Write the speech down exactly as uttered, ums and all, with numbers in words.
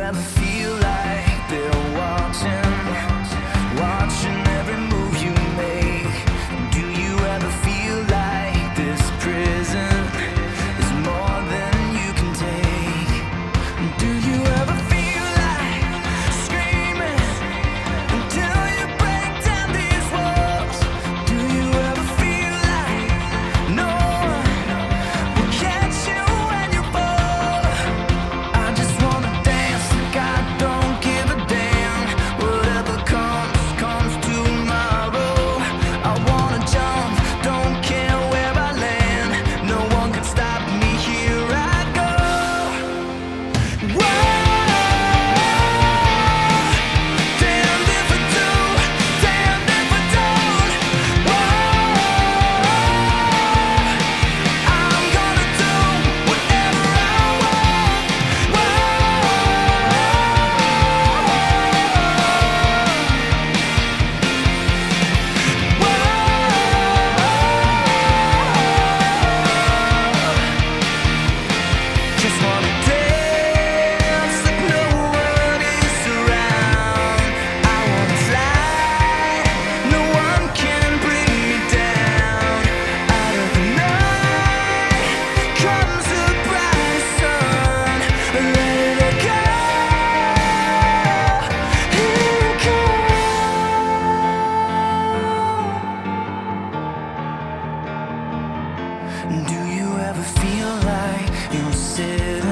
ever feel like they're watching, watching every move you make? Do you ever feel like this prison is more than you can take? Do you ever feel like screaming until you break down these walls? Do you ever feel like no one will catch you when you fall? I just wanna dance like I don't give a damn. Whatever comes, comes tomorrow. I wanna jump, don't care where I land. No one can stop me, here I go. Whoa, damned if I do, damned if I don't. Whoa, I'm gonna do whatever I want. Just wanna dance like no one is around. I wanna fly, no one can bring me down. Out of the night comes the bright sun. Let it go, here it goes. Do you ever feel like you're sitting